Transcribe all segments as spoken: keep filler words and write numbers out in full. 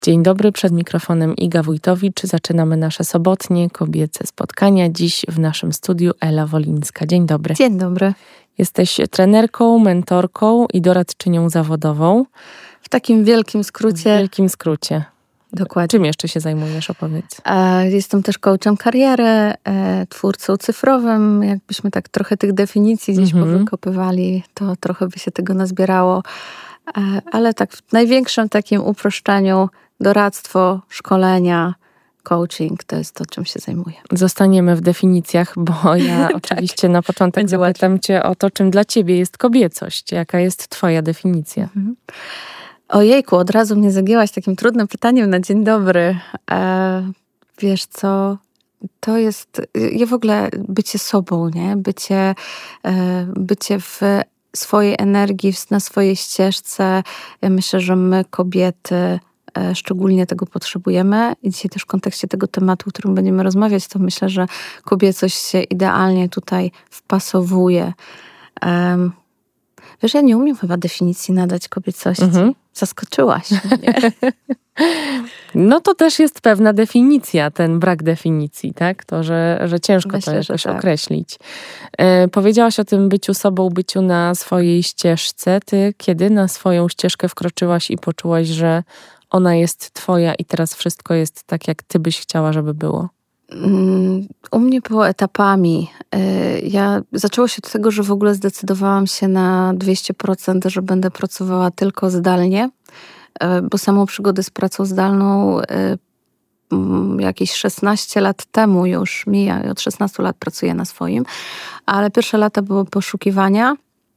Dzień dobry, przed mikrofonem Iga Wójtowicz. Zaczynamy nasze sobotnie kobiece spotkania. Dziś w naszym studiu Ela Wolińska. Dzień dobry. Dzień dobry. Jesteś trenerką, mentorką i doradczynią zawodową. W takim wielkim skrócie. W wielkim skrócie. Dokładnie. Czym jeszcze się zajmujesz? Opowiedz. Jestem też coachem kariery, twórcą cyfrowym. Jakbyśmy tak trochę tych definicji gdzieś mm-hmm. powykopywali, to trochę by się tego nazbierało. Ale tak w największym takim uproszczeniu doradztwo, szkolenia, coaching to jest to, czym się zajmuję. Zostaniemy w definicjach, bo ja tak. oczywiście na początek Będzie zapytam łatwiej. Cię o to, czym dla Ciebie jest kobiecość. Jaka jest Twoja definicja? Mhm. Ojejku, od razu mnie zagięłaś takim trudnym pytaniem na dzień dobry. E, wiesz co, to jest ja w ogóle bycie sobą, nie? Bycie, e, bycie w swojej energii, na swojej ścieżce. Ja myślę, że my kobiety szczególnie tego potrzebujemy i dzisiaj też w kontekście tego tematu, o którym będziemy rozmawiać, to myślę, że kobiecość się idealnie tutaj wpasowuje. Um, wiesz, ja nie umiem chyba definicji nadać kobiecości. Mhm. Zaskoczyłaś mnie. No to też jest pewna definicja, ten brak definicji, tak? To, że, że ciężko Myślę, to jakoś tak. określić. E, powiedziałaś o tym byciu sobą, byciu na swojej ścieżce. Ty kiedy na swoją ścieżkę wkroczyłaś i poczułaś, że ona jest twoja i teraz wszystko jest tak, jak ty byś chciała, żeby było? U mnie było etapami. Ja zaczęło się od tego, że w ogóle zdecydowałam się na dwieście procent, że będę pracowała tylko zdalnie, bo samą przygodę z pracą zdalną jakieś szesnaście lat temu już mija. Od szesnastu lat pracuję na swoim, ale pierwsze lata było poszukiwania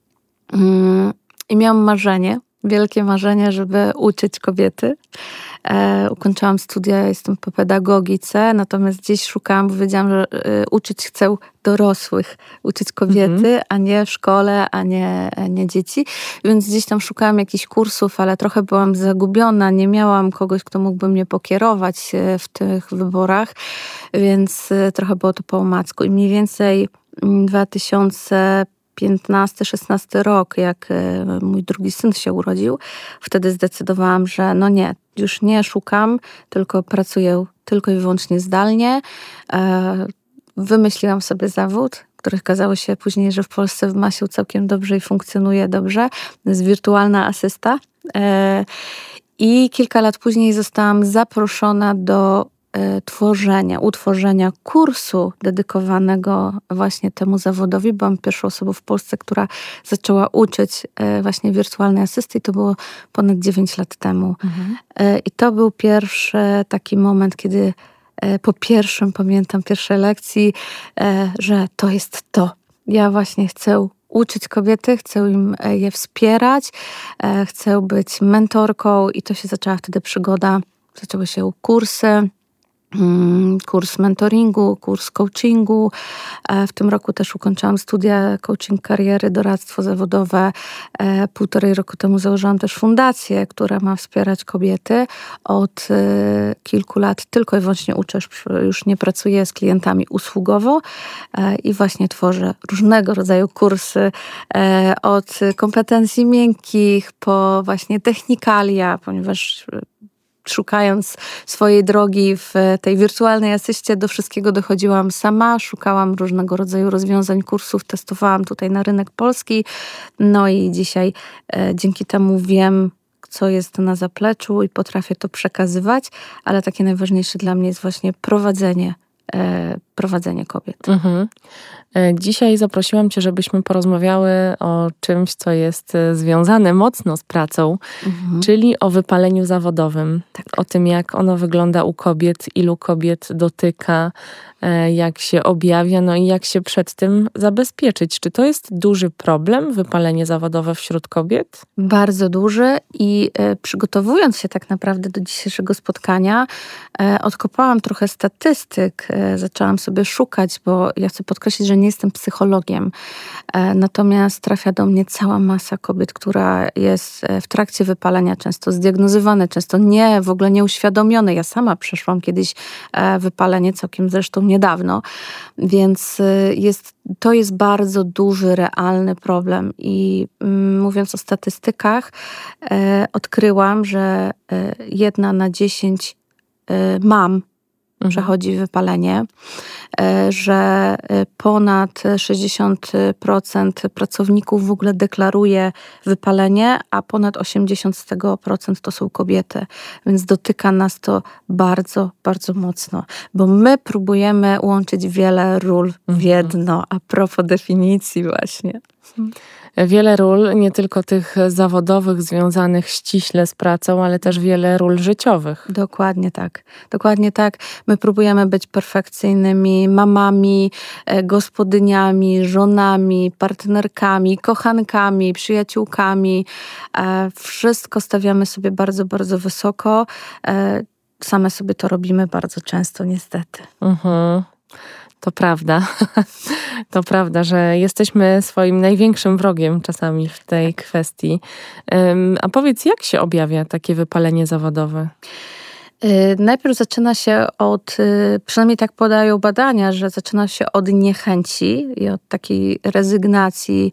i miałam marzenie, wielkie marzenie, żeby uczyć kobiety. E, ukończyłam studia, jestem po pedagogice, natomiast gdzieś szukałam, bo wiedziałam, że e, uczyć chcę dorosłych, uczyć kobiety, mm-hmm. a nie w szkole, a nie, nie dzieci. Więc gdzieś tam szukałam jakichś kursów, ale trochę byłam zagubiona, nie miałam kogoś, kto mógłby mnie pokierować w tych wyborach, więc trochę było to po omacku. I mniej więcej dwa tysiące piętnasty szesnasty rok, jak mój drugi syn się urodził, wtedy zdecydowałam, że no nie, już nie szukam, tylko pracuję tylko i wyłącznie zdalnie. Wymyśliłam sobie zawód, który okazało się później, że w Polsce ma się całkiem dobrze i funkcjonuje dobrze. To jest wirtualna asysta. I kilka lat później zostałam zaproszona do tworzenia, utworzenia kursu dedykowanego właśnie temu zawodowi. Byłam pierwszą osobą w Polsce, która zaczęła uczyć właśnie wirtualnej asysty i to było ponad dziewięć lat temu. Mhm. I to był pierwszy taki moment, kiedy po pierwszym, pamiętam pierwszej lekcji, że to jest to. Ja właśnie chcę uczyć kobiety, chcę im je wspierać, chcę być mentorką i to się zaczęła wtedy przygoda. Zaczęły się kursy, kurs mentoringu, kurs coachingu. W tym roku też ukończyłam studia coaching kariery, doradztwo zawodowe. Półtorej roku temu założyłam też fundację, która ma wspierać kobiety. Od kilku lat tylko i wyłącznie uczę, już nie pracuję z klientami usługowo i właśnie tworzę różnego rodzaju kursy od kompetencji miękkich po właśnie technikalia, ponieważ szukając swojej drogi w tej wirtualnej asyście, do wszystkiego dochodziłam sama, szukałam różnego rodzaju rozwiązań, kursów, testowałam tutaj na rynek polski. No i dzisiaj e, dzięki temu wiem, co jest na zapleczu i potrafię to przekazywać, ale takie najważniejsze dla mnie jest właśnie prowadzenie, e, prowadzenie kobiet. Mhm. Dzisiaj zaprosiłam Cię, żebyśmy porozmawiały o czymś, co jest związane mocno z pracą, mhm. czyli o wypaleniu zawodowym. Tak. O tym, jak ono wygląda u kobiet, ilu kobiet dotyka, jak się objawia, no i jak się przed tym zabezpieczyć. Czy to jest duży problem, wypalenie zawodowe wśród kobiet? Bardzo duży i e, przygotowując się tak naprawdę do dzisiejszego spotkania, e, odkopałam trochę statystyk, e, zaczęłam sobie szukać, bo ja chcę podkreślić, że nie jestem psychologiem. Natomiast trafia do mnie cała masa kobiet, która jest w trakcie wypalenia, często zdiagnozowane, często nie, w ogóle nieuświadomione. Ja sama przeszłam kiedyś wypalenie, całkiem zresztą niedawno, więc jest, to jest bardzo duży, realny problem i mm, mówiąc o statystykach, e, odkryłam, że e, jedna na dziesięć e, mam przechodzi wypalenie, że ponad sześćdziesiąt procent pracowników w ogóle deklaruje wypalenie, a ponad osiemdziesiąt procent z tego procent to są kobiety. Więc dotyka nas to bardzo, bardzo mocno, bo my próbujemy łączyć wiele ról w jedno, a propos definicji właśnie. Wiele ról, nie tylko tych zawodowych, związanych ściśle z pracą, ale też wiele ról życiowych. Dokładnie tak. Dokładnie tak. My próbujemy być perfekcyjnymi mamami, gospodyniami, żonami, partnerkami, kochankami, przyjaciółkami. Wszystko stawiamy sobie bardzo, bardzo wysoko. Same sobie to robimy bardzo często, niestety. Mhm. To prawda. To prawda, że jesteśmy swoim największym wrogiem czasami w tej kwestii. A powiedz, jak się objawia takie wypalenie zawodowe? Najpierw zaczyna się od, przynajmniej tak podają badania, że zaczyna się od niechęci i od takiej rezygnacji,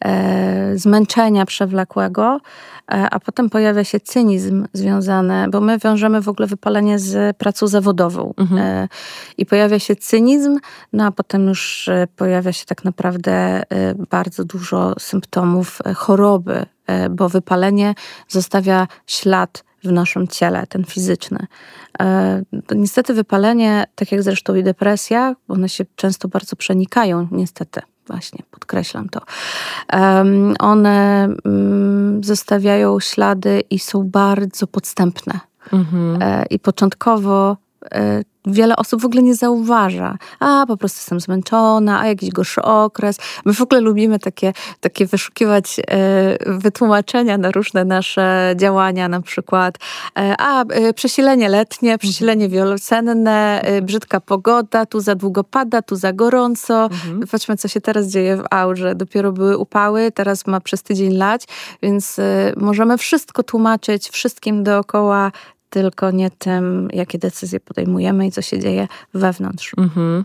e, zmęczenia przewlekłego, e, a potem pojawia się cynizm związany, bo my wiążemy w ogóle wypalenie z pracą zawodową. Mhm. E, I pojawia się cynizm, no a potem już pojawia się tak naprawdę e, bardzo dużo symptomów choroby, e, bo wypalenie zostawia ślad w naszym ciele, ten fizyczny. E, niestety wypalenie, tak jak zresztą i depresja, one się często bardzo przenikają, niestety, właśnie, podkreślam to. E, one mm, zostawiają ślady i są bardzo podstępne. Mhm. E, I początkowo e, wiele osób w ogóle nie zauważa. A, po prostu jestem zmęczona, a jakiś gorszy okres. My w ogóle lubimy takie, takie wyszukiwać e, wytłumaczenia na różne nasze działania, na przykład e, a, e, przesilenie letnie, przesilenie wiosenne, e, brzydka pogoda, tu za długo pada, tu za gorąco. Mhm. Patrzmy, co się teraz dzieje w aurze. Dopiero były upały, teraz ma przez tydzień lać, więc e, możemy wszystko tłumaczyć wszystkim dookoła, tylko nie tym, jakie decyzje podejmujemy i co się dzieje wewnątrz. Mhm.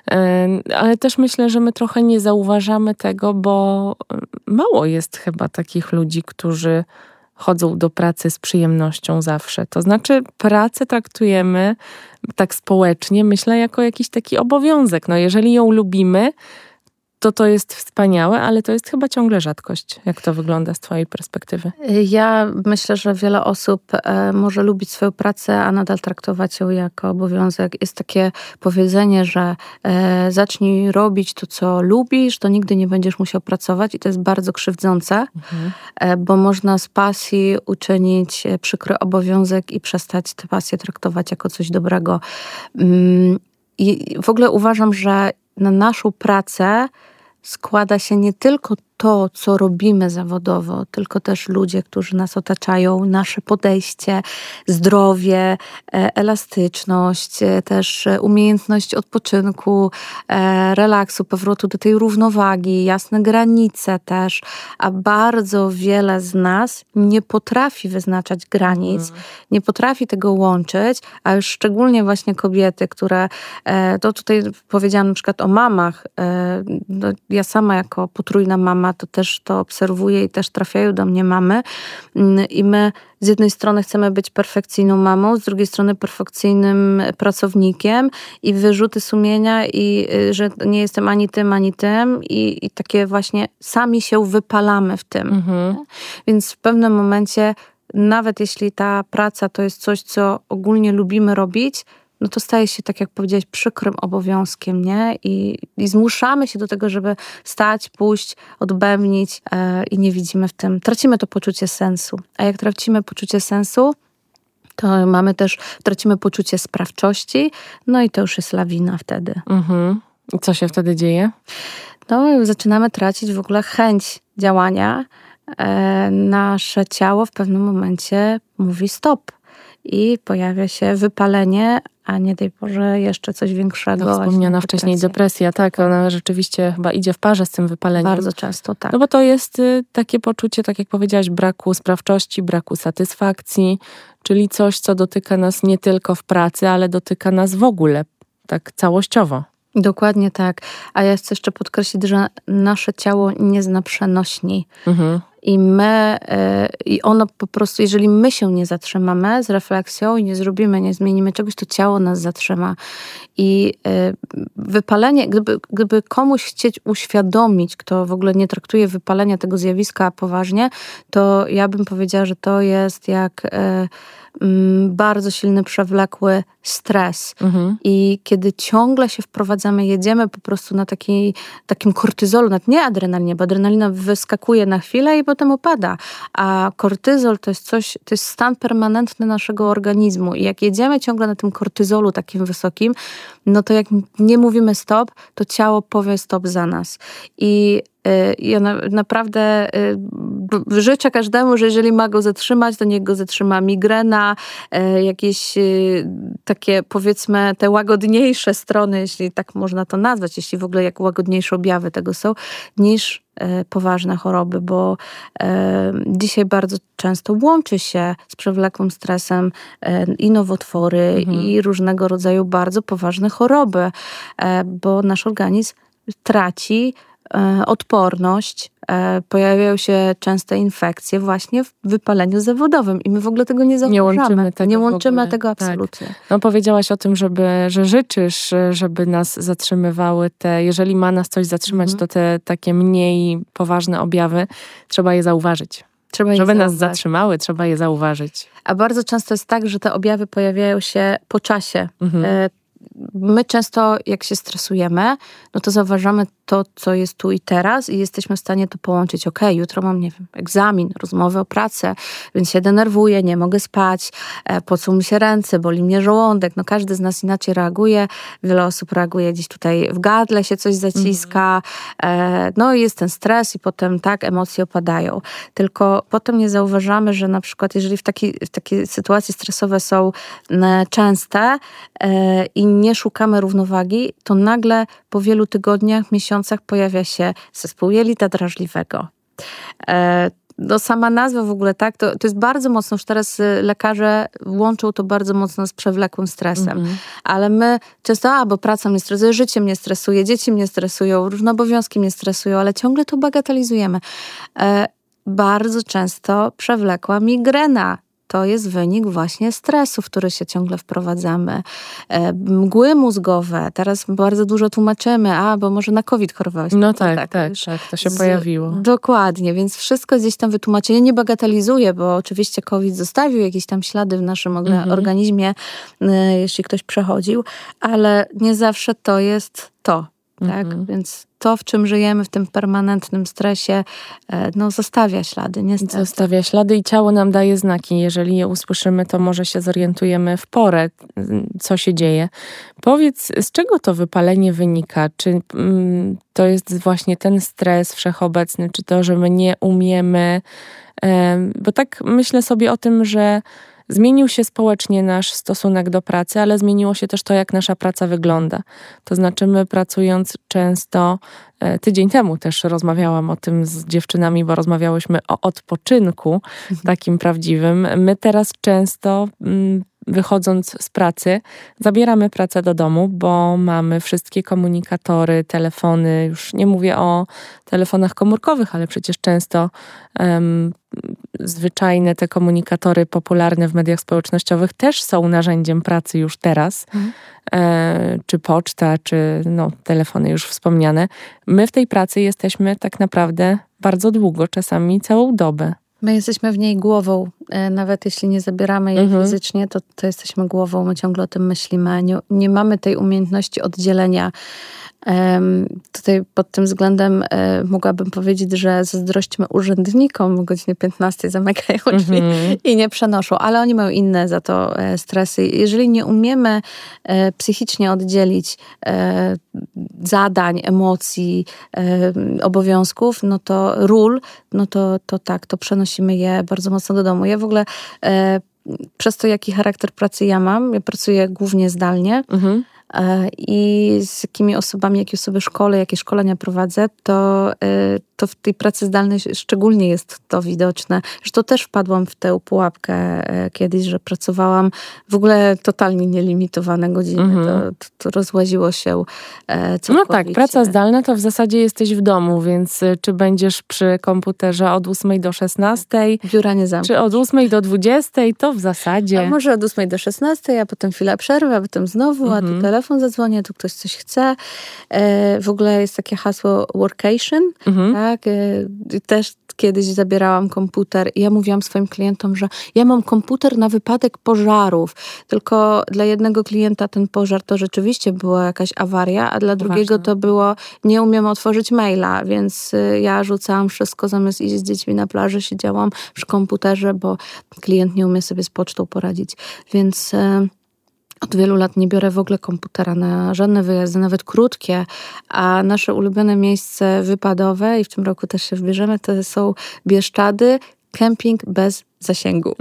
Ale też myślę, że my trochę nie zauważamy tego, bo mało jest chyba takich ludzi, którzy chodzą do pracy z przyjemnością zawsze. To znaczy pracę traktujemy tak społecznie, myślę, jako jakiś taki obowiązek. No jeżeli ją lubimy, to to jest wspaniałe, ale to jest chyba ciągle rzadkość. Jak to wygląda z twojej perspektywy? Ja myślę, że wiele osób e, może lubić swoją pracę, a nadal traktować ją jako obowiązek. Jest takie powiedzenie, że e, zacznij robić to, co lubisz, to nigdy nie będziesz musiał pracować i to jest bardzo krzywdzące, mhm. e, bo można z pasji uczynić przykry obowiązek i przestać tę pasję traktować jako coś dobrego. Mm, I w ogóle uważam, że na naszą pracę składa się nie tylko to, co robimy zawodowo, tylko też ludzie, którzy nas otaczają, nasze podejście, zdrowie, elastyczność, też umiejętność odpoczynku, relaksu, powrotu do tej równowagi, jasne granice też, a bardzo wiele z nas nie potrafi wyznaczać granic, mm. nie potrafi tego łączyć, a już szczególnie właśnie kobiety, które, to tutaj powiedziałam na przykład o mamach, ja sama jako potrójna mama to też to obserwuję i też trafiają do mnie mamy i my z jednej strony chcemy być perfekcyjną mamą, z drugiej strony perfekcyjnym pracownikiem i wyrzuty sumienia i że nie jestem ani tym, ani tym i, i takie właśnie sami się wypalamy w tym. Mhm. Więc w pewnym momencie, nawet jeśli ta praca to jest coś, co ogólnie lubimy robić, no to staje się, tak jak powiedziałeś, przykrym obowiązkiem, nie? I, i zmuszamy się do tego, żeby stać, pójść, odbębnić e, i nie widzimy w tym. Tracimy to poczucie sensu. A jak tracimy poczucie sensu, to mamy też, tracimy poczucie sprawczości, no i to już jest lawina wtedy. Mhm. I co się wtedy dzieje? No, zaczynamy tracić w ogóle chęć działania. E, nasze ciało w pewnym momencie mówi stop. i pojawia się wypalenie, a nie daj Boże jeszcze coś większego. To wspomniana wcześniej depresja, tak, ona rzeczywiście chyba idzie w parze z tym wypaleniem. Bardzo często, tak. No bo to jest y, takie poczucie, tak jak powiedziałaś, braku sprawczości, braku satysfakcji, czyli coś, co dotyka nas nie tylko w pracy, ale dotyka nas w ogóle, tak całościowo. Dokładnie tak. A ja chcę jeszcze podkreślić, że nasze ciało nie zna przenośni. Mhm. I my, i ono po prostu, jeżeli my się nie zatrzymamy z refleksją i nie zrobimy, nie zmienimy czegoś, to ciało nas zatrzyma. I wypalenie, gdyby, gdyby komuś chcieć uświadomić, kto w ogóle nie traktuje wypalenia tego zjawiska poważnie, to ja bym powiedziała, że to jest jak bardzo silny, przewlekły stres. Mhm. I kiedy ciągle się wprowadzamy, jedziemy po prostu na taki, takim kortyzolu, nawet nie adrenalinie, bo adrenalina wyskakuje na chwilę i potem opada. A kortyzol to jest coś, to jest stan permanentny naszego organizmu. I jak jedziemy ciągle na tym kortyzolu takim wysokim, no to jak nie mówimy stop, to ciało powie stop za nas. I Ja na, naprawdę y, życzę każdemu, że jeżeli ma go zatrzymać, to niech go zatrzyma migrena, y, jakieś y, takie powiedzmy te łagodniejsze strony, jeśli tak można to nazwać, jeśli w ogóle jak łagodniejsze objawy tego są, niż y, poważne choroby, bo y, dzisiaj bardzo często łączy się z przewlekłym stresem y, i nowotwory, mhm. i różnego rodzaju bardzo poważne choroby, y, bo nasz organizm traci odporność, pojawiają się częste infekcje właśnie w wypaleniu zawodowym i my w ogóle tego nie zauważamy. Nie łączymy tego, nie łączymy tego absolutnie. Tak. No powiedziałaś o tym, żeby, że życzysz, żeby nas zatrzymywały te, jeżeli ma nas coś zatrzymać, mhm. to te takie mniej poważne objawy, trzeba je zauważyć. Trzeba żeby nas zatrzymały, trzeba je zauważyć. A bardzo często jest tak, że te objawy pojawiają się po czasie. Mhm. My często, jak się stresujemy, no to zauważamy to, co jest tu i teraz i jesteśmy w stanie to połączyć. Okej, okay, jutro mam, nie wiem, egzamin, rozmowę o pracę, więc się denerwuję, nie mogę spać, pocą mi się ręce, boli mnie żołądek. No każdy z nas inaczej reaguje. Wiele osób reaguje gdzieś tutaj w gardle się coś zaciska. Mm. No i jest ten stres i potem tak, emocje opadają. Tylko potem nie zauważamy, że na przykład jeżeli w, taki, w takie sytuacje stresowe są częste i nie szukamy równowagi, to nagle po wielu tygodniach, miesiącach pojawia się zespół jelita drażliwego. E, no sama nazwa w ogóle, tak, to, to jest bardzo mocno, już teraz lekarze łączą to bardzo mocno z przewlekłym stresem. Mm-hmm. Ale my często, a bo praca mnie stresuje, życie mnie stresuje, dzieci mnie stresują, różne obowiązki mnie stresują, ale ciągle to bagatelizujemy. E, bardzo często przewlekła migrena. To jest wynik właśnie stresu, w który się ciągle wprowadzamy. E, mgły mózgowe. Teraz bardzo dużo tłumaczymy, a bo może na COVID chorowałeś. No tak, tak, tak, tak, to się z, pojawiło. Dokładnie, więc wszystko gdzieś tam wytłumaczenie. Nie bagatelizuję, bo oczywiście COVID zostawił jakieś tam ślady w naszym mhm. organizmie, e, jeśli ktoś przechodził, ale nie zawsze to jest to. Tak? Mhm. Więc to, w czym żyjemy, w tym permanentnym stresie, no zostawia ślady, niestety. Zostawia ślady i ciało nam daje znaki. Jeżeli je usłyszymy, to może się zorientujemy w porę, co się dzieje. Powiedz, z czego to wypalenie wynika? Czy mm, to jest właśnie ten stres wszechobecny, czy to, że my nie umiemy? E, bo tak myślę sobie o tym, że zmienił się społecznie nasz stosunek do pracy, ale zmieniło się też to, jak nasza praca wygląda. To znaczy my pracując często, tydzień temu też rozmawiałam o tym z dziewczynami, bo rozmawiałyśmy o odpoczynku mhm. takim prawdziwym. My teraz często wychodząc z pracy, zabieramy pracę do domu, bo mamy wszystkie komunikatory, telefony, już nie mówię o telefonach komórkowych, ale przecież często um, zwyczajne te komunikatory popularne w mediach społecznościowych też są narzędziem pracy już teraz, mhm. e, czy poczta, czy no, telefony już wspomniane. My w tej pracy jesteśmy tak naprawdę bardzo długo, czasami całą dobę. My jesteśmy w niej głową, nawet jeśli nie zabieramy jej mhm. fizycznie, to, to jesteśmy głową, my ciągle o tym myślimy. Nie, nie mamy tej umiejętności oddzielenia. Um, tutaj pod tym względem um, mogłabym powiedzieć, że zazdrośćmy urzędnikom o godzinie piętnastej zamykają drzwi mm-hmm. i nie przenoszą, ale oni mają inne za to e, stresy. Jeżeli nie umiemy e, psychicznie oddzielić e, zadań, emocji, e, obowiązków, no to ról, no to, to tak, to przenosimy je bardzo mocno do domu. Ja w ogóle e, przez to, jaki charakter pracy ja mam, ja pracuję głównie zdalnie, mhm. i z jakimi osobami, jakie osoby szkole, jakie szkolenia prowadzę, to, to w tej pracy zdalnej szczególnie jest to widoczne. Zresztą też wpadłam w tę pułapkę kiedyś, że pracowałam w ogóle totalnie nielimitowane godziny. Mhm. To, to, to rozłaziło się całkowicie. No tak, praca zdalna to w zasadzie jesteś w domu, więc czy będziesz przy komputerze od ósmej do szesnastej, biura nie zamknąć. Czy od ósmej do dwudziestej, to w zasadzie... A może od ósmej do szesnastej, a potem chwila przerwy, a potem znowu, mhm. a tu telefon zadzwoni, tu ktoś coś chce. W ogóle jest takie hasło workation, mhm. tak? Też kiedyś zabierałam komputer i ja mówiłam swoim klientom, że ja mam komputer na wypadek pożarów. Tylko dla jednego klienta ten pożar to rzeczywiście była jakaś awaria, a dla drugiego to było nie umiem otworzyć maila, więc ja rzucałam wszystko, zamiast iść z dziećmi na plażę, siedziałam przy komputerze, bo klient nie umie sobie z pocztą poradzić. Więc od wielu lat nie biorę w ogóle komputera na żadne wyjazdy, nawet krótkie, a nasze ulubione miejsce wypadowe i w tym roku też się wybierzemy, to są Bieszczady, kemping bez zasięgu.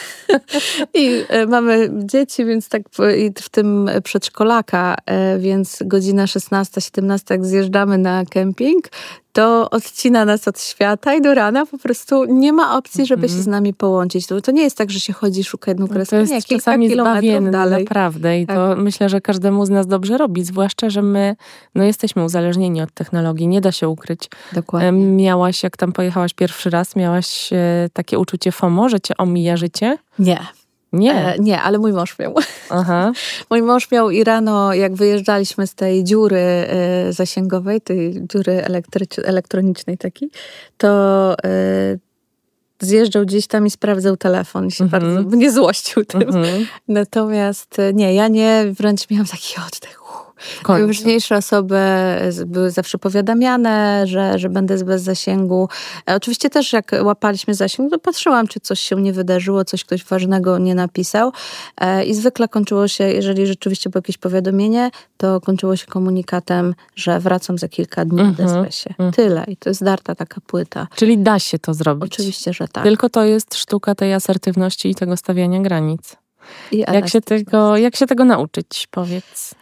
I mamy dzieci, więc tak w tym przedszkolaka, więc godzina szesnasta siedemnasta, jak zjeżdżamy na kemping, to odcina nas od świata i do rana po prostu nie ma opcji, żeby mm-hmm. się z nami połączyć. To, to nie jest tak, że się chodzi, szuka jedną kreskę. To jest nie, kilka czasami kilometrów dalej. Naprawdę. I tak. to myślę, że każdemu z nas dobrze robi. Zwłaszcza, że my no, jesteśmy uzależnieni od technologii. Nie da się ukryć. Dokładnie. Miałaś, jak tam pojechałaś pierwszy raz, miałaś e, takie uczucie FOMO, że cię omija życie? Nie. Nie. E, nie, ale mój mąż miał. Aha. Mój mąż miał i rano, jak wyjeżdżaliśmy z tej dziury e, zasięgowej, tej dziury elektrycz- elektronicznej takiej, to e, zjeżdżał gdzieś tam i sprawdzał telefon i się mm-hmm. bardzo mnie złościł tym. Mm-hmm. Natomiast nie, ja nie, wręcz miałam taki oddech. Najważniejsze osoby były zawsze powiadamiane, że, że będę bez zasięgu. Oczywiście też jak łapaliśmy zasięg, to patrzyłam, czy coś się nie wydarzyło, coś ktoś ważnego nie napisał. I zwykle kończyło się, jeżeli rzeczywiście było jakieś powiadomienie, to kończyło się komunikatem, że wracam za kilka dni, mm-hmm. odezwę się. Mm. Tyle. I to jest darta taka płyta. Czyli da się to zrobić. Oczywiście, że tak. Tylko to jest sztuka tej asertywności i tego stawiania granic. I jak się tego, jak się tego nauczyć, powiedz?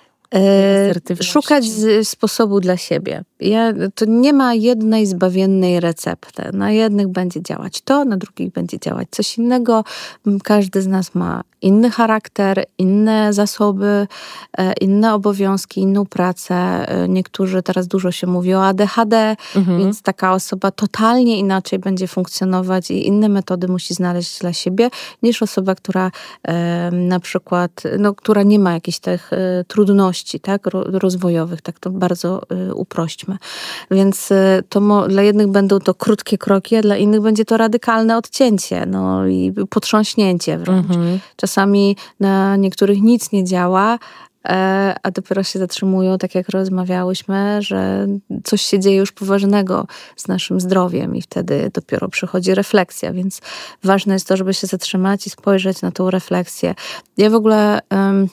Szukać z, sposobu dla siebie. Ja, to nie ma jednej zbawiennej recepty. Na jednych będzie działać to, na drugich będzie działać coś innego. Każdy z nas ma inny charakter, inne zasoby, inne obowiązki, inną pracę. Niektórzy, teraz dużo się mówi o A D H D, mhm. więc taka osoba totalnie inaczej będzie funkcjonować i inne metody musi znaleźć dla siebie, niż osoba, która e, na przykład, no, która nie ma jakichś tych e, trudności, tak, rozwojowych, tak to bardzo e, uprośćmy. Więc e, to mo, dla jednych będą to krótkie kroki, a dla innych będzie to radykalne odcięcie, no i potrząśnięcie wręcz. Mhm. Czasami na niektórych nic nie działa, a dopiero się zatrzymują, tak jak rozmawiałyśmy, że coś się dzieje już poważnego z naszym zdrowiem i wtedy dopiero przychodzi refleksja, więc ważne jest to, żeby się zatrzymać i spojrzeć na tą refleksję. Ja w ogóle... Um,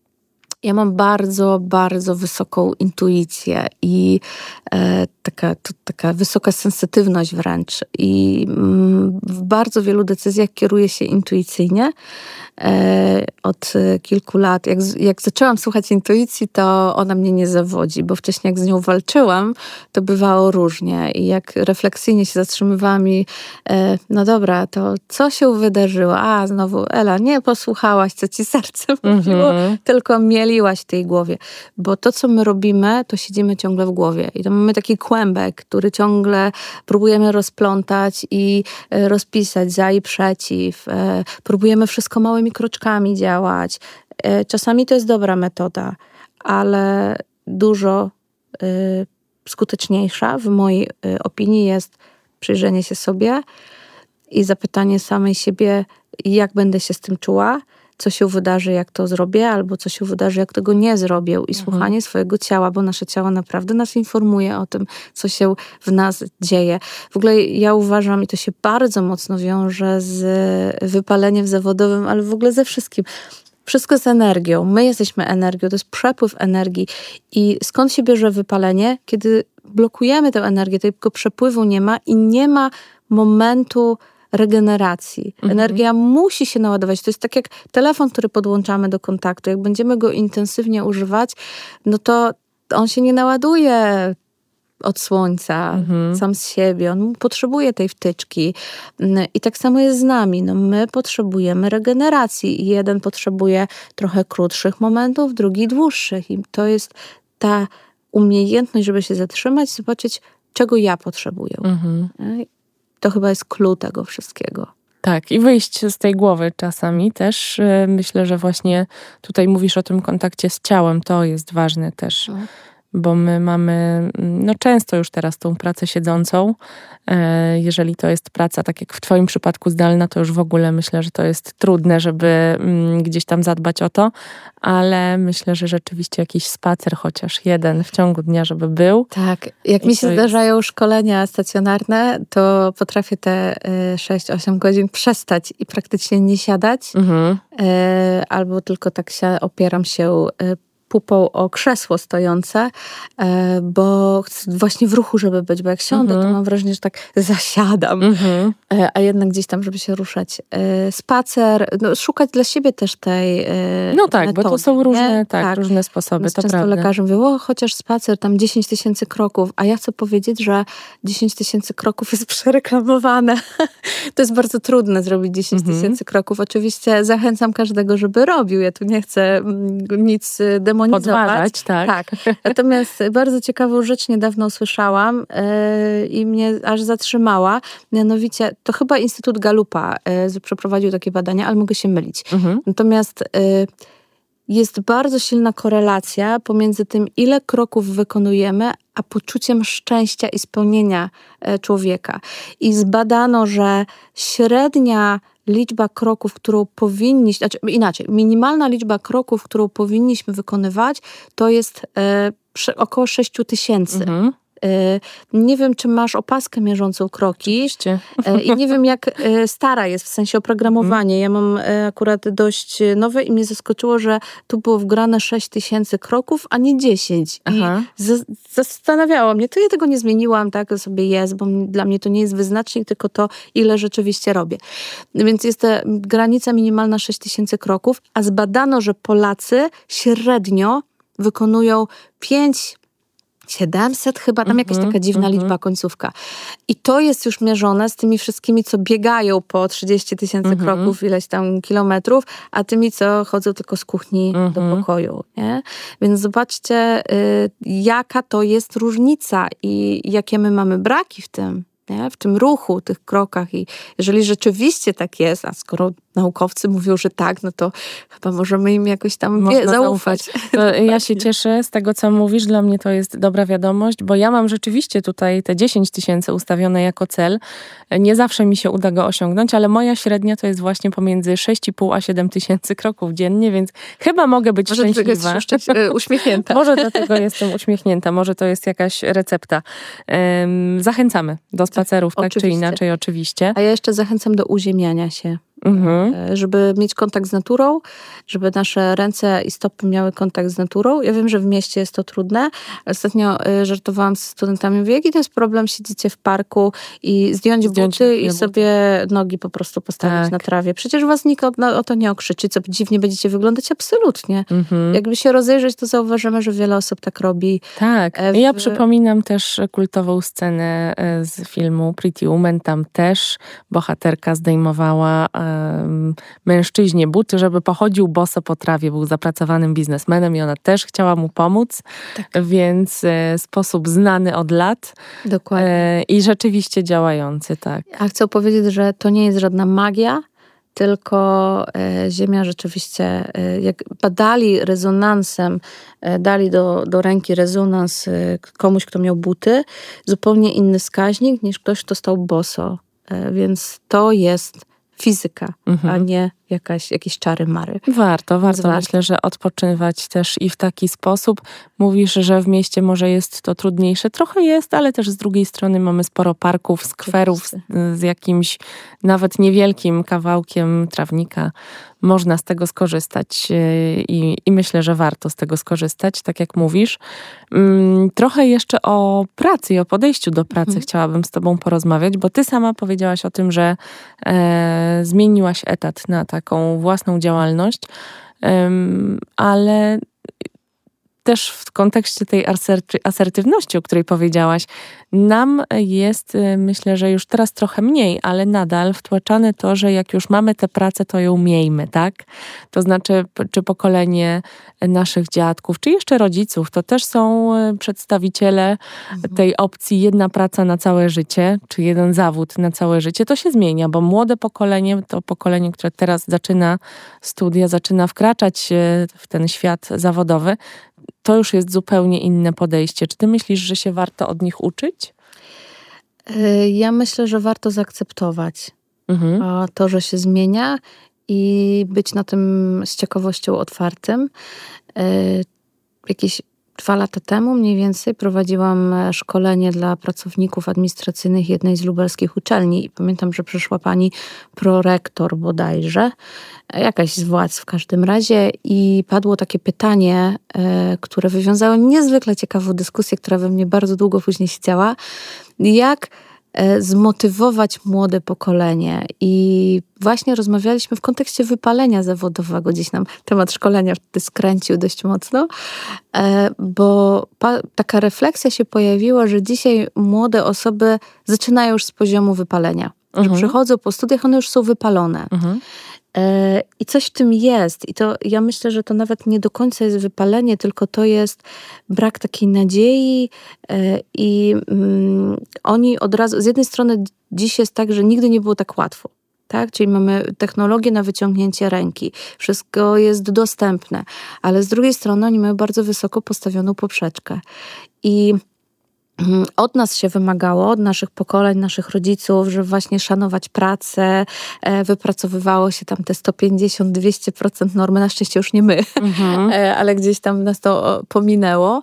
Ja mam bardzo, bardzo wysoką intuicję i e, taka, to, taka wysoka sensytywność wręcz. I mm, w bardzo wielu decyzjach kieruję się intuicyjnie. E, od kilku lat, jak, jak zaczęłam słuchać intuicji, to ona mnie nie zawodzi, bo wcześniej jak z nią walczyłam, to bywało różnie. I jak refleksyjnie się zatrzymywałam i e, no dobra, to co się wydarzyło? A, znowu Ela, nie posłuchałaś, co ci serce mówiło, mm-hmm. tylko mieli w tej głowie, bo to, co my robimy, to siedzimy ciągle w głowie i to mamy taki kłębek, który ciągle próbujemy rozplątać i rozpisać za i przeciw. Próbujemy wszystko małymi kroczkami działać. Czasami to jest dobra metoda, ale dużo skuteczniejsza w mojej opinii jest przyjrzenie się sobie i zapytanie samej siebie, jak będę się z tym czuła, co się wydarzy, jak to zrobię, albo co się wydarzy, jak tego nie zrobię. I mhm. słuchanie swojego ciała, bo nasze ciało naprawdę nas informuje o tym, co się w nas dzieje. W ogóle ja uważam, i to się bardzo mocno wiąże z wypaleniem zawodowym, ale w ogóle ze wszystkim. Wszystko z energią. My jesteśmy energią, to jest przepływ energii. I skąd się bierze wypalenie? Kiedy blokujemy tę energię, tego przepływu nie ma i nie ma momentu regeneracji. Mhm. Energia musi się naładować. To jest tak jak telefon, który podłączamy do kontaktu. Jak będziemy go intensywnie używać, no to on się nie naładuje od słońca, mhm. sam z siebie. On potrzebuje tej wtyczki. I tak samo jest z nami. No my potrzebujemy regeneracji. Jeden potrzebuje trochę krótszych momentów, drugi dłuższych. I to jest ta umiejętność, żeby się zatrzymać, zobaczyć, czego ja potrzebuję. Mhm. To chyba jest clue tego wszystkiego. Tak, i wyjść z tej głowy czasami też. Myślę, że właśnie tutaj mówisz o tym kontakcie z ciałem. To jest ważne też. Mhm. Bo my mamy no często już teraz tą pracę siedzącą. Jeżeli to jest praca, tak jak w twoim przypadku zdalna, to już w ogóle myślę, że to jest trudne, żeby gdzieś tam zadbać o to, ale myślę, że rzeczywiście jakiś spacer, chociaż jeden w ciągu dnia, żeby był. Tak, jak mi się jest... zdarzają szkolenia stacjonarne, to potrafię te sześć osiem godzin przestać i praktycznie nie siadać, mhm. albo tylko tak się opieram się pupą o krzesło stojące, bo chcę właśnie w ruchu, żeby być, bo jak siądę, mm-hmm. to mam wrażenie, że tak zasiadam, mm-hmm. a jednak gdzieś tam, żeby się ruszać. Spacer, no, szukać dla siebie też tej No tak, metody, bo to są różne, tak, tak. różne sposoby, Więc to często prawda. lekarze mówią, o, chociaż spacer, tam dziesięć tysięcy kroków, a ja chcę powiedzieć, że dziesięć tysięcy kroków jest przereklamowane. To jest bardzo trudne zrobić dziesięć tysięcy mm-hmm. kroków. Oczywiście zachęcam każdego, żeby robił. Ja tu nie chcę nic demonizować. Podważać, tak. tak. Natomiast bardzo ciekawą rzecz niedawno usłyszałam yy, i mnie aż zatrzymała. Mianowicie, to chyba Instytut Gallupa yy, przeprowadził takie badania, ale mogę się mylić. Mhm. Natomiast yy, jest bardzo silna korelacja pomiędzy tym, ile kroków wykonujemy, a poczuciem szczęścia i spełnienia yy, człowieka. I zbadano, że średnia liczba kroków, którą powinniśmy, znaczy inaczej, minimalna liczba kroków, którą powinniśmy wykonywać, to jest e, około sześć tysięcy. Mhm. E, nie wiem, czy masz opaskę mierzącą kroki. E, I nie wiem, jak e, stara jest, w sensie oprogramowanie. Mhm. Ja mam e, akurat dość nowe i mnie zaskoczyło, że tu było wgrane sześć tysięcy kroków, a nie dziesięć. Aha. I z, zastanawiało mnie, to ja tego nie zmieniłam, tak sobie jest, bo dla mnie to nie jest wyznacznik, tylko to, ile rzeczywiście robię. Więc jest ta granica minimalna sześć tysięcy kroków, a zbadano, że Polacy średnio wykonują pięć siedemset chyba, tam mm-hmm, jakaś taka dziwna mm-hmm. liczba końcówka. I to jest już mierzone z tymi wszystkimi, co biegają po trzydzieści tysięcy mm-hmm. kroków, ileś tam kilometrów, a tymi, co chodzą tylko z kuchni mm-hmm. do pokoju. Nie? Więc zobaczcie, y, jaka to jest różnica i jakie my mamy braki w tym. Nie? W tym ruchu, tych krokach i jeżeli rzeczywiście tak jest, a skoro naukowcy mówią, że tak, no to chyba możemy im jakoś tam wie, zaufać. zaufać. Ja się cieszę z tego, co mówisz. Dla mnie to jest dobra wiadomość, bo ja mam rzeczywiście tutaj te dziesięć tysięcy ustawione jako cel. Nie zawsze mi się uda go osiągnąć, ale moja średnia to jest właśnie pomiędzy sześć i pół a siedem tysięcy kroków dziennie, więc chyba mogę być może szczęśliwa. Może dlatego jest uśmiechnięta. Może dlatego jestem uśmiechnięta. Może to jest jakaś recepta. Um, zachęcamy do spacerów, tak, tak czy inaczej, oczywiście. A ja jeszcze zachęcam do uziemiania się. Mhm. Żeby mieć kontakt z naturą, żeby nasze ręce i stopy miały kontakt z naturą. Ja wiem, że w mieście jest to trudne. Ostatnio żartowałam z studentami, mówię, jaki to jest problem, siedzicie w parku i zdjąć, zdjąć buty i buty. sobie nogi po prostu postawić tak. na trawie. Przecież was nikt o, o to nie okrzyczy, co dziwnie będziecie wyglądać. Absolutnie. Mhm. Jakby się rozejrzeć, to zauważymy, że wiele osób tak robi. Tak. W... Ja przypominam też kultową scenę z filmu Pretty Woman. Tam też bohaterka zdejmowała mężczyźnie buty, żeby pochodził boso po trawie. Był zapracowanym biznesmenem i ona też chciała mu pomóc, tak. więc e, sposób znany od lat. Dokładnie. E, i rzeczywiście działający, tak. A chcę powiedzieć, że to nie jest żadna magia, tylko e, Ziemia rzeczywiście, e, jak badali rezonansem, e, dali do, do ręki rezonans e, komuś, kto miał buty, zupełnie inny wskaźnik niż ktoś, kto stał boso. E, więc to jest fizyka, mhm. a nie jakaś, jakieś czary mary. Warto, warto. warto. Myślę, że odpoczywać też i w taki sposób. Mówisz, że w mieście może jest to trudniejsze. Trochę jest, ale też z drugiej strony mamy sporo parków, skwerów z, z jakimś nawet niewielkim kawałkiem trawnika. Można z tego skorzystać i, i myślę, że warto z tego skorzystać, tak jak mówisz. Trochę jeszcze o pracy i o podejściu do pracy mhm. chciałabym z tobą porozmawiać, bo ty sama powiedziałaś o tym, że e, zmieniłaś etat na taką własną działalność, e, ale też w kontekście tej asertywności, o której powiedziałaś, nam jest, myślę, że już teraz trochę mniej, ale nadal wtłaczane to, że jak już mamy tę pracę, to ją miejmy, tak? To znaczy, czy pokolenie naszych dziadków, czy jeszcze rodziców, to też są przedstawiciele mhm. tej opcji jedna praca na całe życie, czy jeden zawód na całe życie. To się zmienia, bo młode pokolenie, to pokolenie, które teraz zaczyna studia, zaczyna wkraczać w ten świat zawodowy, to już jest zupełnie inne podejście. Czy ty myślisz, że się warto od nich uczyć? Ja myślę, że warto zaakceptować mhm. to, że się zmienia i być na tym z ciekawością otwartym. Jakieś dwa lata temu mniej więcej prowadziłam szkolenie dla pracowników administracyjnych jednej z lubelskich uczelni i pamiętam, że przyszła pani prorektor bodajże, jakaś z władz w każdym razie i padło takie pytanie, które wywiązało niezwykle ciekawą dyskusję, która we mnie bardzo długo później siedziała. Jak zmotywować młode pokolenie i właśnie rozmawialiśmy w kontekście wypalenia zawodowego, gdzieś nam temat szkolenia wtedy skręcił dość mocno, bo taka refleksja się pojawiła, że dzisiaj młode osoby zaczynają już z poziomu wypalenia, mhm. że przychodzą po studiach, one już są wypalone. Mhm. I coś w tym jest. I to ja myślę, że to nawet nie do końca jest wypalenie, tylko to jest brak takiej nadziei i um, oni od razu, z jednej strony dziś jest tak, że nigdy nie było tak łatwo. Tak? Czyli mamy technologię na wyciągnięcie ręki. Wszystko jest dostępne. Ale z drugiej strony oni mają bardzo wysoko postawioną poprzeczkę. I od nas się wymagało, od naszych pokoleń, naszych rodziców, że właśnie szanować pracę, wypracowywało się tam te sto pięćdziesiąt do dwustu procent normy, na szczęście już nie my, mhm. ale gdzieś tam nas to pominęło.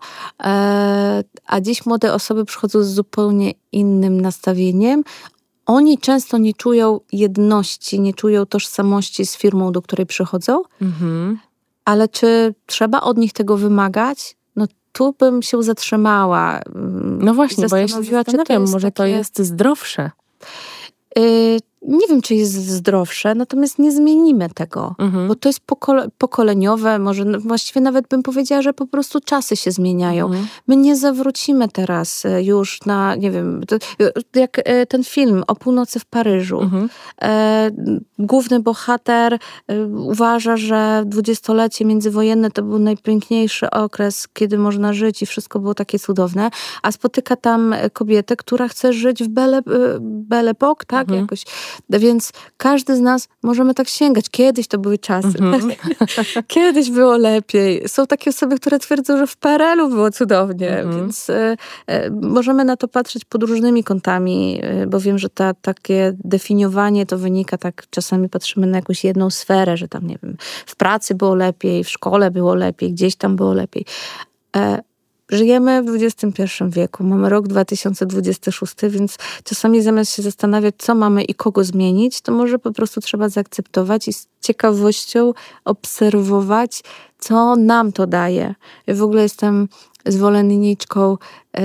A dziś młode osoby przychodzą z zupełnie innym nastawieniem. Oni często nie czują jedności, nie czują tożsamości z firmą, do której przychodzą, mhm. ale czy trzeba od nich tego wymagać? No tu bym się zatrzymała. No właśnie, bo ja się zastanawiam, może takie... to jest zdrowsze. Yy, nie wiem, czy jest zdrowsze, natomiast nie zmienimy tego, mhm. bo to jest pokole- pokoleniowe, może właściwie nawet bym powiedziała, że po prostu czasy się zmieniają. Mhm. My nie zawrócimy teraz już na, nie wiem, to, jak ten film o północy w Paryżu. Mhm. E, główny bohater e, uważa, że dwudziestolecie międzywojenne to był najpiękniejszy okres, kiedy można żyć i wszystko było takie cudowne, a spotyka tam kobietę, która chce żyć w Belle, Belle Époque, tak? Mhm. Jakoś. Więc każdy z nas możemy tak sięgać. Kiedyś to były czasy. Mm-hmm. Tak? Kiedyś było lepiej. Są takie osoby, które twierdzą, że w P R L u było cudownie. Mm-hmm. Więc y, y, możemy na to patrzeć pod różnymi kątami, y, bo wiem, że ta, takie definiowanie to wynika tak, czasami patrzymy na jakąś jedną sferę, że tam, nie wiem, w pracy było lepiej, w szkole było lepiej, gdzieś tam było lepiej. E, Żyjemy w dwudziestym pierwszym wieku, mamy rok dwa tysiące dwudziesty szósty, więc czasami zamiast się zastanawiać, co mamy i kogo zmienić, to może po prostu trzeba zaakceptować i z ciekawością obserwować, co nam to daje. Ja w ogóle jestem zwolenniczką, yy,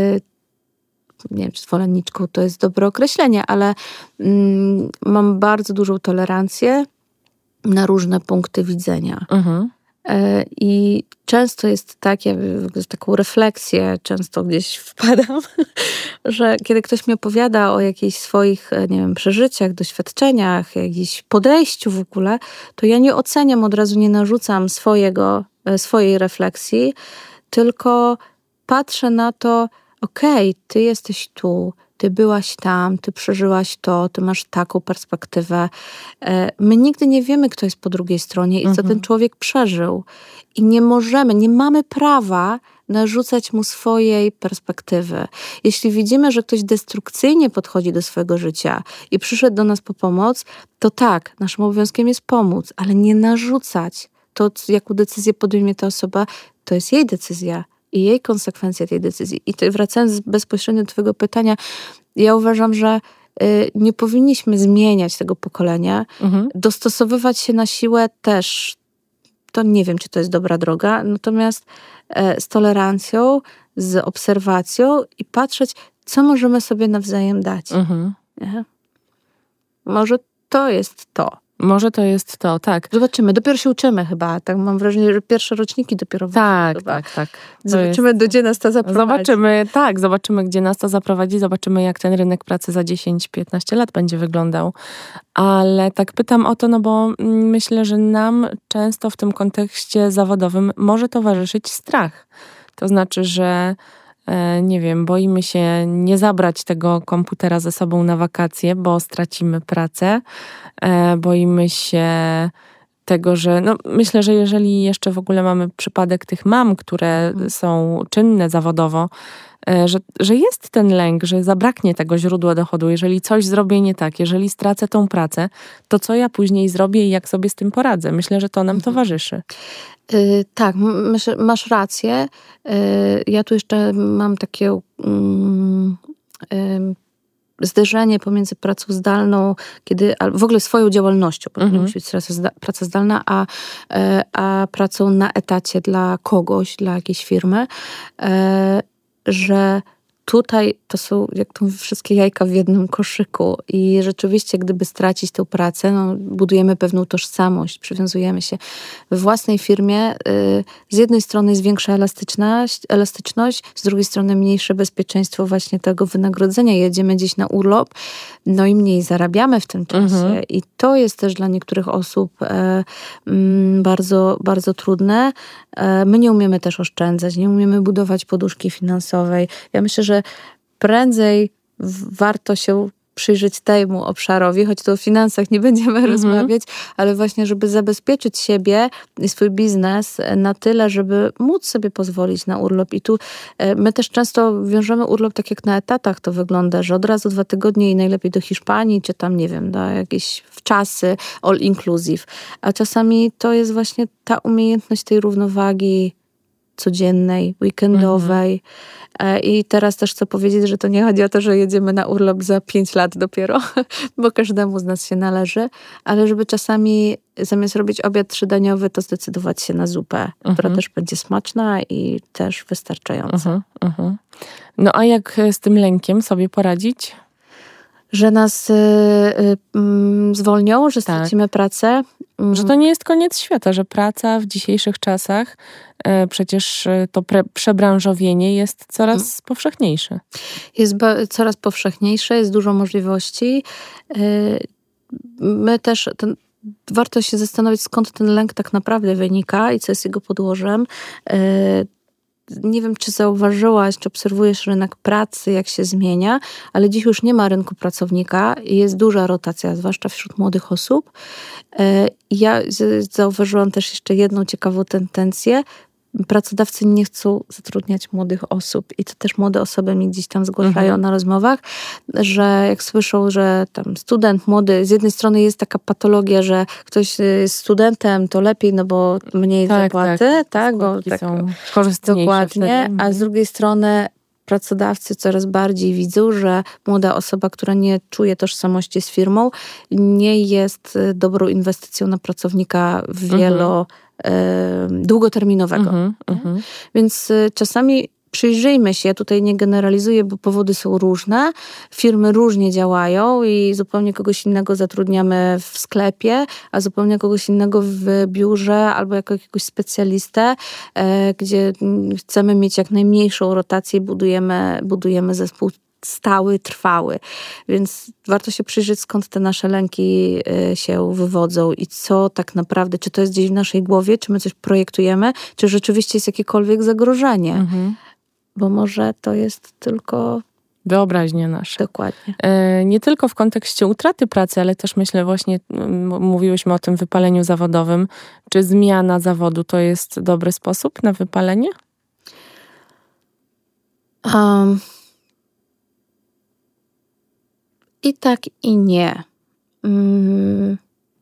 nie wiem, czy zwolenniczką to jest dobre określenie, ale yy, mam bardzo dużą tolerancję na różne punkty widzenia. Mhm. I często jest tak, ja w taką refleksję często gdzieś wpadam, że kiedy ktoś mi opowiada o jakichś swoich, nie wiem, przeżyciach, doświadczeniach, jakimś podejściu w ogóle, to ja nie oceniam, od razu nie narzucam swojego, swojej refleksji, tylko patrzę na to, okej, okay, ty jesteś tu, ty byłaś tam, ty przeżyłaś to, ty masz taką perspektywę. My nigdy nie wiemy, kto jest po drugiej stronie i mhm. co ten człowiek przeżył. I nie możemy, nie mamy prawa narzucać mu swojej perspektywy. Jeśli widzimy, że ktoś destrukcyjnie podchodzi do swojego życia i przyszedł do nas po pomoc, to tak, naszym obowiązkiem jest pomóc, ale nie narzucać. To, jaką decyzję podejmie ta osoba, to jest jej decyzja i jej konsekwencje tej decyzji. I to, wracając bezpośrednio do twojego pytania, ja uważam, że y, nie powinniśmy zmieniać tego pokolenia, mhm. dostosowywać się na siłę też. To nie wiem, czy to jest dobra droga, natomiast y, z tolerancją, z obserwacją i patrzeć, co możemy sobie nawzajem dać. Mhm. Może to jest to. Może to jest to, tak. Zobaczymy, dopiero się uczymy chyba. Tak mam wrażenie, że pierwsze roczniki dopiero... Tak, chyba. tak, tak. Zobaczymy, jest... gdzie nas to zaprowadzi. Zobaczymy, tak, zobaczymy, gdzie nas to zaprowadzi. Zobaczymy, jak ten rynek pracy za dziesięć piętnaście lat będzie wyglądał. Ale tak pytam o to, no bo myślę, że nam często w tym kontekście zawodowym może towarzyszyć strach. To znaczy, że nie wiem, boimy się nie zabrać tego komputera ze sobą na wakacje, bo stracimy pracę. Boimy się tego, że no myślę, że jeżeli jeszcze w ogóle mamy przypadek tych mam, które są czynne zawodowo, że, że jest ten lęk, że zabraknie tego źródła dochodu. Jeżeli coś zrobię nie tak, jeżeli stracę tą pracę, to co ja później zrobię i jak sobie z tym poradzę? Myślę, że to nam towarzyszy. Yy, tak, myślę, masz rację. Yy, ja tu jeszcze mam takie yy, yy, zderzenie pomiędzy pracą zdalną, kiedy w ogóle swoją działalnością, bo mhm. musi być praca zdalna, a, a pracą na etacie dla kogoś, dla jakiejś firmy, yy, że tutaj to są jak to mówię, wszystkie jajka w jednym koszyku i rzeczywiście gdyby stracić tę pracę, no, budujemy pewną tożsamość, przywiązujemy się. We własnej firmie y, z jednej strony jest większa elastyczność, elastyczność, z drugiej strony mniejsze bezpieczeństwo właśnie tego wynagrodzenia. Jedziemy gdzieś na urlop, no i mniej zarabiamy w tym czasie mhm. i to jest też dla niektórych osób e, m, bardzo, bardzo trudne. E, my nie umiemy też oszczędzać, nie umiemy budować poduszki finansowej. Ja myślę, że prędzej warto się przyjrzeć temu obszarowi, choć to o finansach nie będziemy mm-hmm. rozmawiać, ale właśnie, żeby zabezpieczyć siebie i swój biznes na tyle, żeby móc sobie pozwolić na urlop. I tu my też często wiążemy urlop tak jak na etatach to wygląda, że od razu dwa tygodnie i najlepiej do Hiszpanii, czy tam, nie wiem, do jakieś wczasy all inclusive. A czasami to jest właśnie ta umiejętność tej równowagi codziennej, weekendowej. Mm-hmm. I teraz też chcę powiedzieć, że to nie chodzi o to, że jedziemy na urlop za pięć lat dopiero, bo każdemu z nas się należy, ale żeby czasami zamiast robić obiad trzydaniowy, to zdecydować się na zupę, mm-hmm. która też będzie smaczna i też wystarczająca. Mm-hmm. Mm-hmm. No a jak z tym lękiem sobie poradzić? Że nas y, y, y, zwolnią, że stracimy tak. pracę. Że to nie jest koniec świata, że praca w dzisiejszych czasach, y, przecież to pre, przebranżowienie jest coraz hmm. powszechniejsze. Jest ba- coraz powszechniejsze, jest dużo możliwości. Y, my też, ten, warto się zastanowić, skąd ten lęk tak naprawdę wynika i co jest jego podłożem. Y, Nie wiem, czy zauważyłaś, czy obserwujesz rynek pracy, jak się zmienia, ale dziś już nie ma rynku pracownika i jest duża rotacja, zwłaszcza wśród młodych osób. Ja zauważyłam też jeszcze jedną ciekawą tendencję. Pracodawcy nie chcą zatrudniać młodych osób i to też młode osoby mi gdzieś tam zgłaszają mhm. na rozmowach, że jak słyszą, że tam student młody, z jednej strony jest taka patologia, że ktoś jest studentem, to lepiej, no bo mniej tak, zapłaty, tak, tak bo tak, są korzystniejsze dokładnie, wtedy. A z drugiej strony pracodawcy coraz bardziej widzą, że młoda osoba, która nie czuje tożsamości z firmą, nie jest dobrą inwestycją na pracownika wielo mhm. długoterminowego. Mm-hmm, mm-hmm. Więc czasami przyjrzyjmy się, tutaj nie generalizuję, bo powody są różne, firmy różnie działają i zupełnie kogoś innego zatrudniamy w sklepie, a zupełnie kogoś innego w biurze albo jako jakiegoś specjalistę, gdzie chcemy mieć jak najmniejszą rotację, budujemy, budujemy zespół stały, trwały. Więc warto się przyjrzeć, skąd te nasze lęki się wywodzą i co tak naprawdę, czy to jest gdzieś w naszej głowie, czy my coś projektujemy, czy rzeczywiście jest jakiekolwiek zagrożenie. Mhm. Bo może to jest tylko... wyobraźnia nasza. Dokładnie. Nie tylko w kontekście utraty pracy, ale też myślę właśnie, mówiłyśmy o tym wypaleniu zawodowym. Czy zmiana zawodu to jest dobry sposób na wypalenie? Um, I tak, i nie. Um,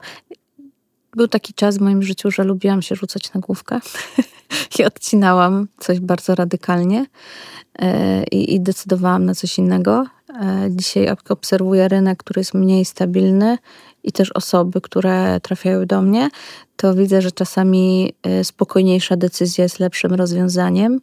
był taki czas w moim życiu, że lubiłam się rzucać na główkę i odcinałam coś bardzo radykalnie e, i, i decydowałam na coś innego. E, dzisiaj obserwuję rynek, który jest mniej stabilny i też osoby, które trafiają do mnie, to widzę, że czasami spokojniejsza decyzja jest lepszym rozwiązaniem.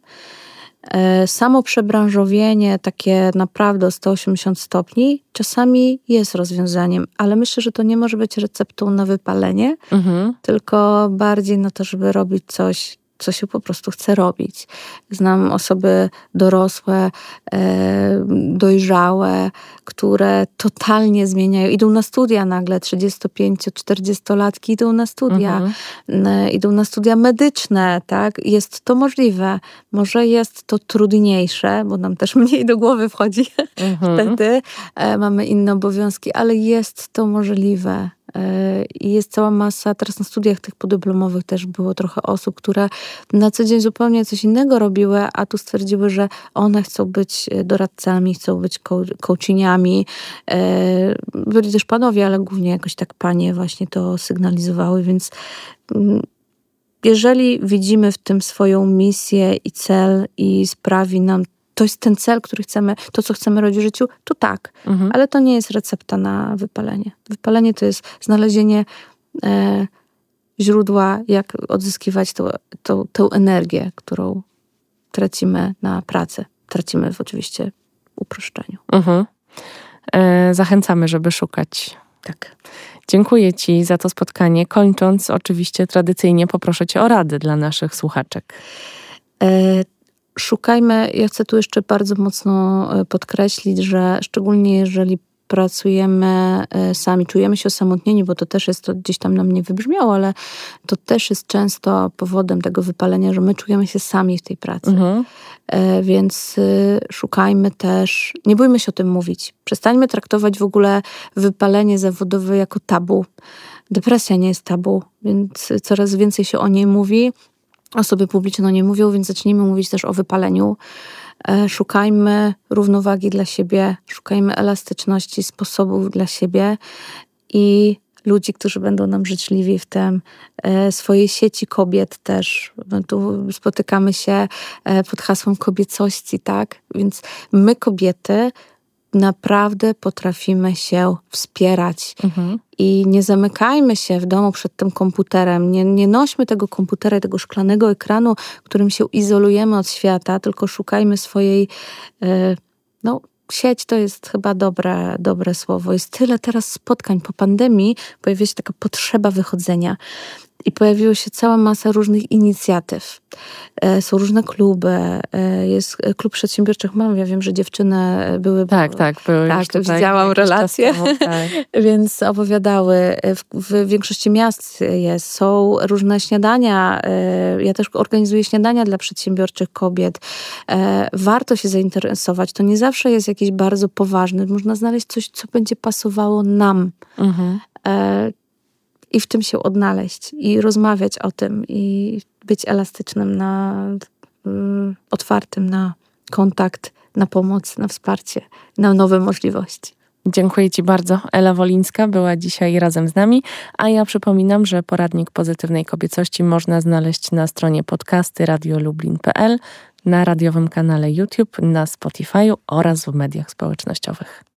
Samo przebranżowienie takie naprawdę o sto osiemdziesiąt stopni czasami jest rozwiązaniem, ale myślę, że to nie może być receptą na wypalenie, mhm. tylko bardziej na to, żeby robić coś, co się po prostu chce robić. Znam osoby dorosłe, e, dojrzałe, które totalnie zmieniają. Idą na studia nagle, trzydziesto-pięcio-, czterdziestolatki idą na studia. Mhm. E, idą na studia medyczne, tak? Jest to możliwe. Może jest to trudniejsze, bo nam też mniej do głowy wchodzi mhm. wtedy. E, mamy inne obowiązki, ale jest to możliwe. I jest cała masa, teraz na studiach tych podyplomowych też było trochę osób, które na co dzień zupełnie coś innego robiły, a tu stwierdziły, że one chcą być doradcami, chcą być coachingami. Byli też panowie, ale głównie jakoś tak panie właśnie to sygnalizowały, więc jeżeli widzimy w tym swoją misję i cel i sprawi nam to jest ten cel, który chcemy, to co chcemy robić w życiu, to tak. Mhm. Ale to nie jest recepta na wypalenie. Wypalenie to jest znalezienie e, źródła, jak odzyskiwać tą, tą, tą energię, którą tracimy na pracę. Tracimy w oczywiście uproszczeniu. Mhm. E, zachęcamy, żeby szukać. Tak. Dziękuję Ci za to spotkanie. Kończąc, oczywiście tradycyjnie poproszę Cię o rady dla naszych słuchaczek. E, Szukajmy, ja chcę tu jeszcze bardzo mocno podkreślić, że szczególnie jeżeli pracujemy sami, czujemy się osamotnieni, bo to też jest, to gdzieś tam nam nie wybrzmiało, ale to też jest często powodem tego wypalenia, że my czujemy się sami w tej pracy. Mhm. Więc szukajmy też, nie bójmy się o tym mówić. Przestańmy traktować w ogóle wypalenie zawodowe jako tabu. Depresja nie jest tabu, więc coraz więcej się o niej mówi. Osoby publiczne o nie mówią, więc zacznijmy mówić też o wypaleniu. E, szukajmy równowagi dla siebie, szukajmy elastyczności, sposobów dla siebie i ludzi, którzy będą nam życzliwi w tym. E, swojej sieci kobiet też. My tu spotykamy się e, pod hasłem kobiecości, tak? Więc my kobiety naprawdę potrafimy się wspierać. Mhm. I nie zamykajmy się w domu przed tym komputerem. Nie, nie nośmy tego komputera, tego szklanego ekranu, którym się izolujemy od świata, tylko szukajmy swojej... Yy, no, sieć to jest chyba dobre, dobre słowo. Jest tyle teraz spotkań po pandemii, pojawia się taka potrzeba wychodzenia. I pojawiła się cała masa różnych inicjatyw. E, są różne kluby. E, jest klub przedsiębiorczych mam. Ja wiem, że dziewczyny były... Tak, tak. Były tak, widziałam relacje. Temu, tak. Więc opowiadały. W, w większości miast jest. Są różne śniadania. E, ja też organizuję śniadania dla przedsiębiorczych kobiet. E, warto się zainteresować. To nie zawsze jest jakieś bardzo poważne. Można znaleźć coś, co będzie pasowało nam. Mhm. E, I w tym się odnaleźć i rozmawiać o tym i być elastycznym, na, y, otwartym na kontakt, na pomoc, na wsparcie, na nowe możliwości. Dziękuję Ci bardzo. Ela Wolińska była dzisiaj razem z nami, a ja przypominam, że poradnik pozytywnej kobiecości można znaleźć na stronie podcasty radio lublin kropka p l, na radiowym kanale YouTube, na Spotify'u oraz w mediach społecznościowych.